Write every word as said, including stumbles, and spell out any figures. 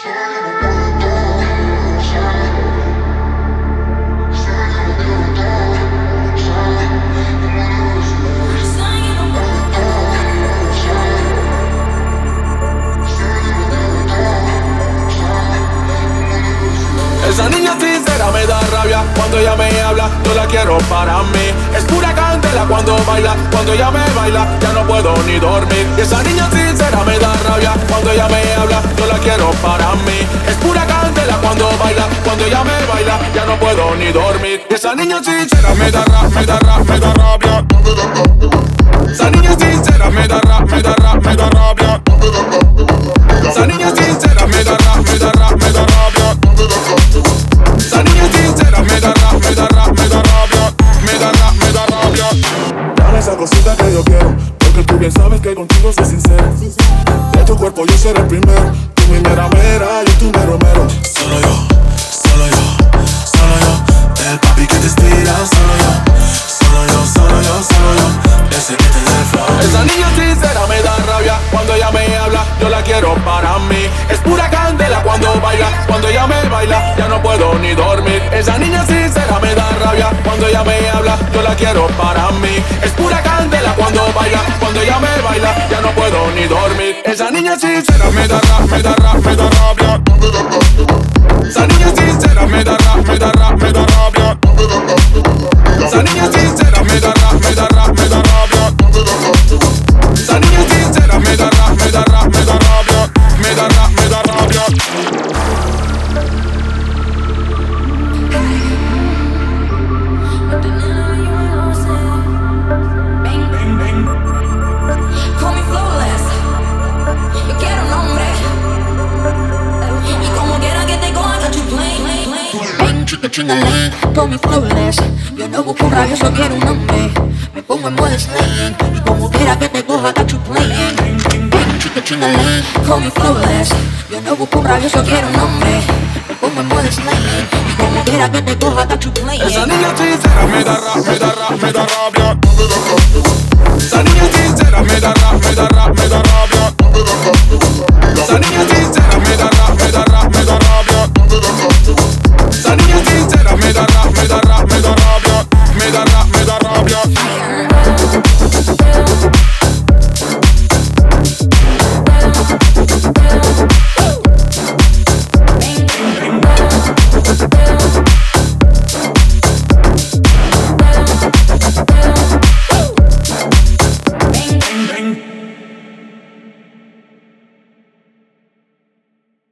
Esa niña sincera me da rabia cuando ella me habla, yo la quiero para mí. Es pura candela cuando baila, cuando ella me baila, ya no puedo ni dormir. Y esa niña sincera me da rabia cuando ella me habla, yo la quiero para mí. Es pura candela cuando baila, cuando ella me baila, ya no puedo ni dormir. Y esa niña sincera me da rabia, me da rabia, me da rabia. Esa niña sincera me da rabia, me da rabia, me da rabia. Esa niña sincera me da rabia, me da rabia, me da rabia. Esa niña sincera me da rabia, me da rabia, me da rabia. Me da rabia, me da rabia. Dame esa cosita que yo quiero, porque tú bien sabes que contigo soy sincero. De tu cuerpo yo seré el primero, tú mi mera mera, yo tu mero mero. Solo yo, solo yo, solo yo. El papi que te estira, solo yo. Solo yo, solo yo, solo yo. Ese que te da el flow. Esa niña sincera me da rabia cuando ella me habla, yo la quiero para mí. Es pura candela cuando baila, cuando ella me baila, ya no puedo ni dormir. Esa niña sincera me da rabia cuando ella me habla, yo la quiero para mí. Es pura candela cuando baila, cuando ella me baila, ya no puedo ni dormir. Esa niña sincera me da rabia, me da rabia, me da rabia. Esa niña sincera me da rabia, me da rabia, me da rabia. Esa niña sincera me da rabia, me da rabia, me da rabia. Esa niña sincera me da rabia, me da rabia, me da rabia. Me da rabia, me da rabia. Call me flawless, yo quiero un nombre. Y como quiera que te coja, got you playing. Bang, chica, chingaling, call me flawless. Yo no busco un rabioso, quiero un nombre. Me pongo en modo slaying. Y como quiera que te coja, got you playing. Bang, chica, chingaling, call me flawless. Yo no busco un rabioso, quiero un nombre. Me pongo en modo slaying. Y como quiera que te coja, got you playing. Esa niña sincera me da rabia, me da rabia, me da rabia. Esa niña sincera me da rabia, me da rabia, me da rabia. Esa niña